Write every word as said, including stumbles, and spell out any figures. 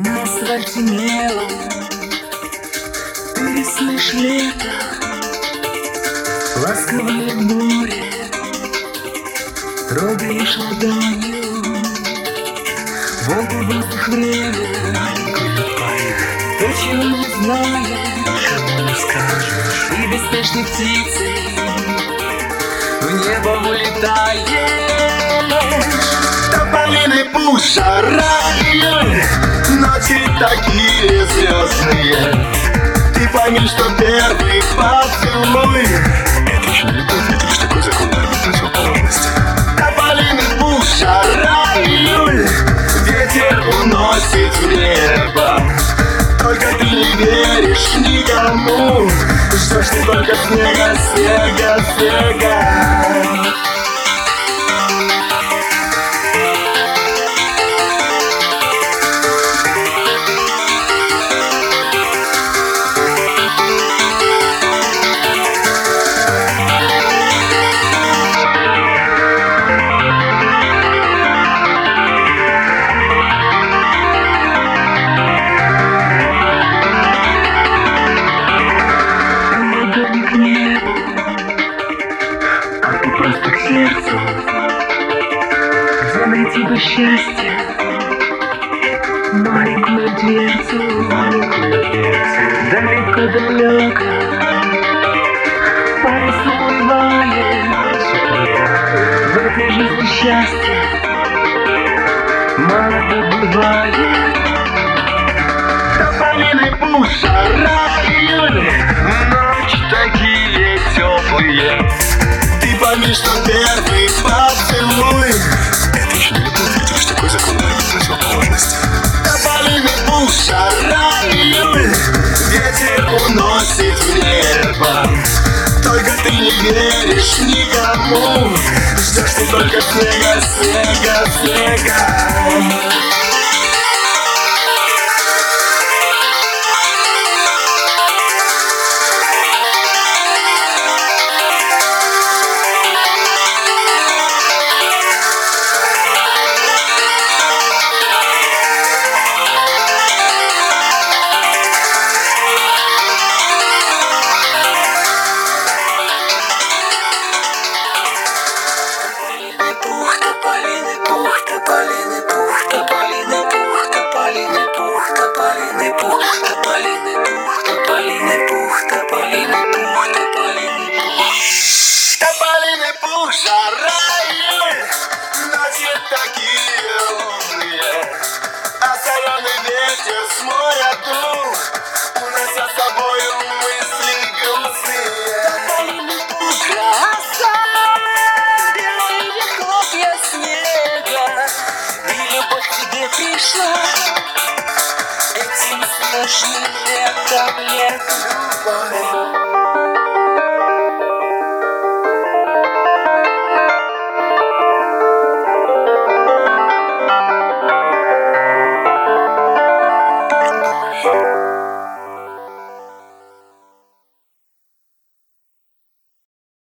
На асфальте мелом ты рисуешь лето, ласковое море трогаешь ладонью, Волгу, воздух, время, маленькую тайну. То, чего не знаешь, ничего не скажешь, и беспечной птицей в небо улетаешь. Тополиный пух, жара, июль, ночи такие звездные. Ты пойми, что первый поцелуй — это еще не любовь, это лишь такой закон борьбы противоположности. Тополиный пух, жара, июль, ветер уносит в небо. Только ты не веришь никому, ждешь ты только снега, снега, снега. Просто к сердцу, где найти бы счастье, маленькую дверцу, маленькую дверцу, далеко-далеко по лесу уплывает, в этой жизни счастье мало добывает. Тополиный пух, жара, июль, ночи такие теплые. Ты пойми, что первый поцелуй — это еще не любовь, это лишь такой закон борьбы противоположности. Тополиный пух, жара, июль, ветер уносит в небо. Только ты не веришь никому, ждешь ты только снега, снега, снега. Тополиный пух, тополиный пух, тополиный пух, тополиный пух, тополиный пух, тополиный пух, тополиный пух, тополиный пух, тополиный пух. Тополиный пух, жара, июль, ночи такие лунные, а соленый ветер с моря дул, унося с собою мысли грустные. Тополиный пух, роса, белые хлопья снега, и любовь к тебе пришла этим снежным летом, летом.